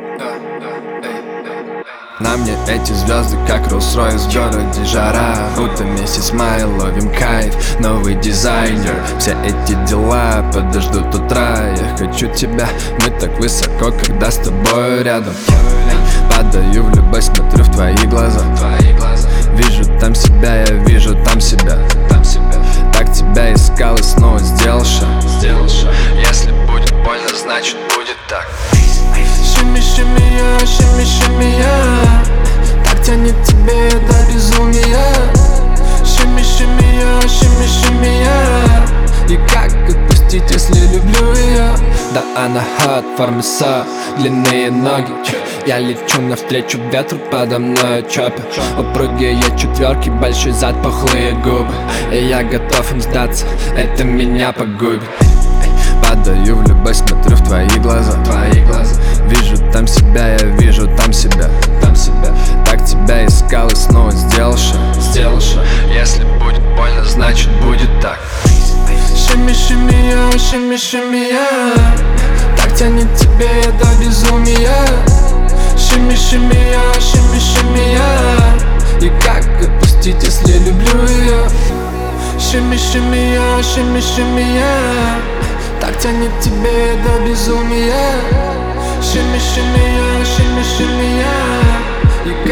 На мне эти звезды, как Rolls-Royce в городе жара. Будто месяц мая, ловим кайф, новый дизайнер. Все эти дела подождут утра. Я хочу тебя, мы так высоко, когда с тобой рядом. Падаю в любовь, смотрю в твои глаза. Вижу там себя, я вижу там себя. Так тебя искал и снова сделал шаг. Если будет больно, значит будет так. Шими, шими я, шими, шими я. Так тянет тебе до безумия. Шими, шими я, шими, шими я. И как отпустить, если люблю ее? Да она hot, формиса, длинные ноги. Я лечу навстречу ветру, подо мной чоппер. Упругие четверки, большой зад, пухлые губы. И я готов им сдаться, это меня погубит. Падаю в любовь, смотрю в твои глаза. Вижу там себя, я вижу там себя. Так тебя искал и снова сделал шаг. Если будет больно, значит будет так. Шими, шими я, шими, шими я. Так тянет тебе до безумия. Шими, шими я, шими, шими я. И как отпустить, если люблю ее? Шими, шими я, шими, шими я. Так тянет тебе до безумия. Шими, шими я, шими, шими я. И